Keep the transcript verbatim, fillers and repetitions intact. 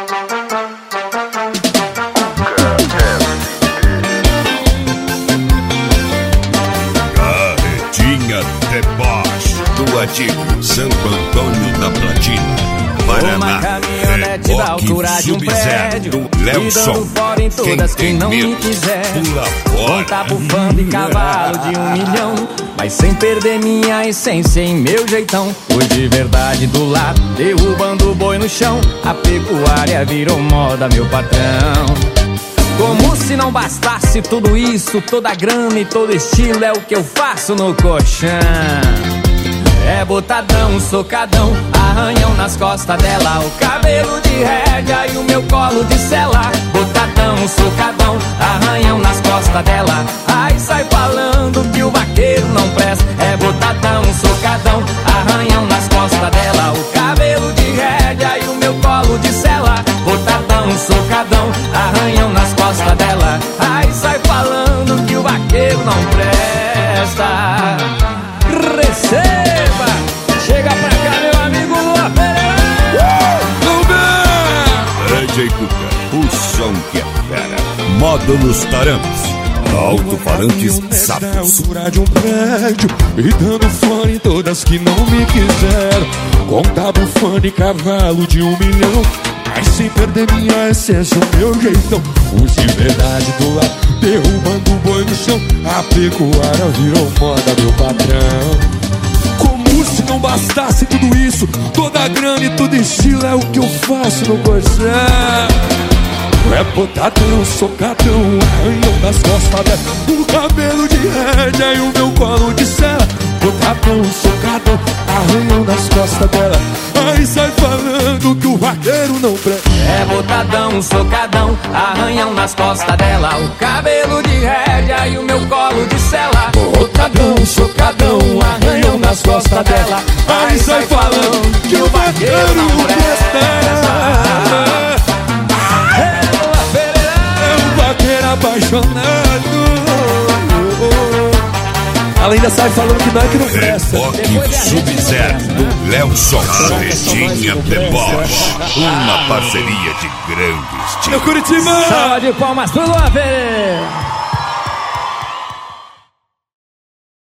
Carretinha Deboche, do antigo Santo Antônio da Platina, Paraná. Uma caminhonete da altura de um prédio, Léo e Sol. dando fora em todas quem, quem não medo, me quiser. pula fora. Conta bufando e cavalo de um milhão, mas sem perder minha essência em meu jeitão. Fui de verdade do lado, derrubando o boi no chão. A pecuária virou moda, meu patrão. Como se não bastasse tudo isso, toda grana e todo estilo é o que eu faço no colchão. É botadão, socadão, arranhão nas costas dela, o cabelo de rédea e o meu colo de sela. Botadão, socadão, arranhão nas costas dela, ai sai falando que o vaqueiro não presta. É botadão, socadão, arranhão nas costas dela, o cabelo de rédea e o meu colo de sela. Botadão, socadão, arranhão nas costas dela, ai sai falando que o vaqueiro não presta. Receba! Chega pra cá, meu amigo Lua Pereira! D J Cuca, o som que é fera. Módulos Tarampos, alto-falantes sapos. Altura de um prédio e dando fora em todas que não me quiseram. Conta bufando e cavalo de um milhão, mas sem perder minha essência, o meu jeitão. Os de verdade do lado, derrubando o boi no chão. A pecuária virou moda, meu patrão. Como se não bastasse tudo isso, toda a grana e todo estilo é o que eu faço no colchão. É botadão, socadão, arranhão das costas dela, o cabelo de rédea e o meu colo de sela. Botadão, socadão, arranhão das costas dela, aí sai falando que o vaqueiro não presta. É botadão, socadão, arranhão nas costas dela, o cabelo de rédea e o meu colo de sela. Botadão, socadão, arranhão nas costas dela, aí sai falando que o vaqueiro não presta. Apaixonado, ela ainda sai falando que não é que não presta. Reboque Sub-Zero, do Léo Sol. Carretinha Deboche, uma parceria de grande estilo. Meu Curitiba! Salva de palmas pro Lua Pereira!